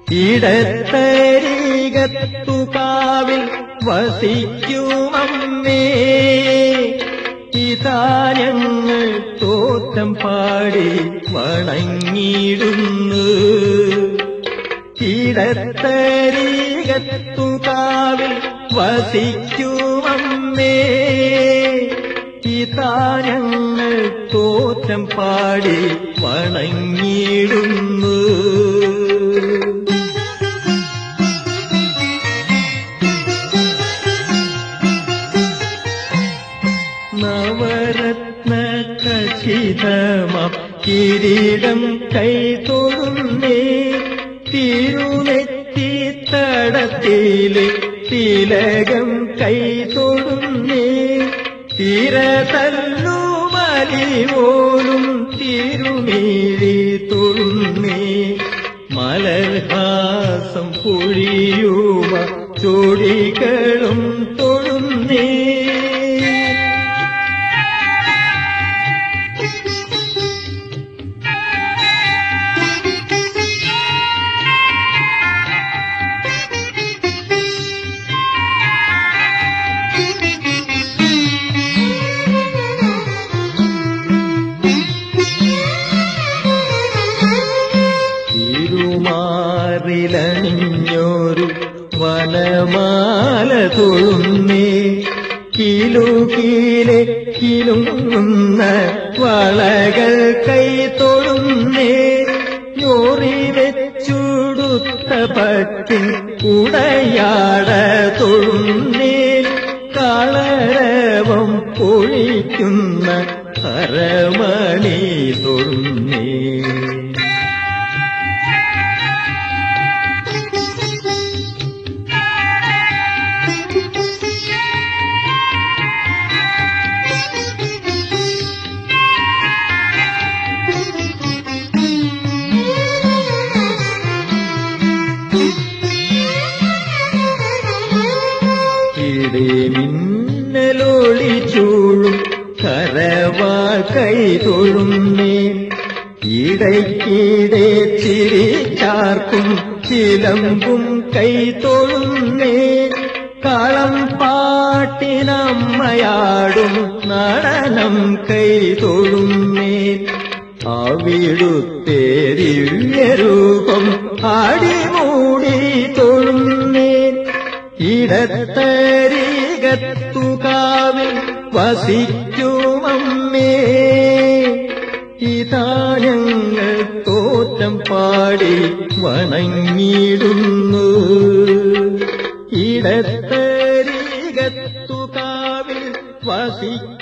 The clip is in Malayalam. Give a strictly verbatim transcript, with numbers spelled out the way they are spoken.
ഇടത്തരികത്തുകാവിൽ വസിക്കുമമ്മേ, ഇതാ ഞങ്ങൾ തോറ്റം പാടി വണങ്ങിടുന്നു. ഇടത്തരികത്തുകാവിൽ വസിക്കുമമ്മേ, ഇതാ ഞങ്ങൾ തോറ്റം പാടി വണങ്ങിടുന്നു. നവരത്ന ഖചിതമാം കിരീടം കൈതൊഴുന്നേ, തിരുനെറ്റി തടത്തിലെ തിലകം കൈതൊഴുന്നേ, തിരതല്ലുമലിവോലും തിരുമീഴി തൊഴുന്നേ, മലർഹാസം പൊഴിയുമ ചൊടികളും തൊഴുന്നേ. ിലണിഞ്ഞൊരു വനമാല തൊഴുന്നേ, കിലുകിലെ കിലുങ്ങുന്ന വളകൾ കൈ തൊഴുന്നേ, ഞോറി വെച്ചുടുത്ത പട്ടിൻ ഉടയാട തൊഴുന്നേ, കളരവം പൊഴിക്കുന്ന അരമണി തൊഴുന്നേ. മിന്നലൊളി ചൂഴും കരവാൾ കൈ തൊഴുന്നേ, ഇടയ്ക്കിടെ ചിരിച്ചാർക്കും ചിലമ്പും കൈ തൊഴുന്നേ, കളം പാട്ടിനമ്മയാടും നടനം കൈ തൊഴുന്നേ, അവിടുത്തെ ദിവ്യരൂപം ആടിമൂടി തൊഴുന്നേ. ഇടത്തരികത്തുകാവിൽ വസിക്കുമമ്മേ, ഇതാ ഞങ്ങൾ തോറ്റം പാടി വണങ്ങിടുന്നു. ഇടത്തരികത്തുകാവിൽ വസിക്കും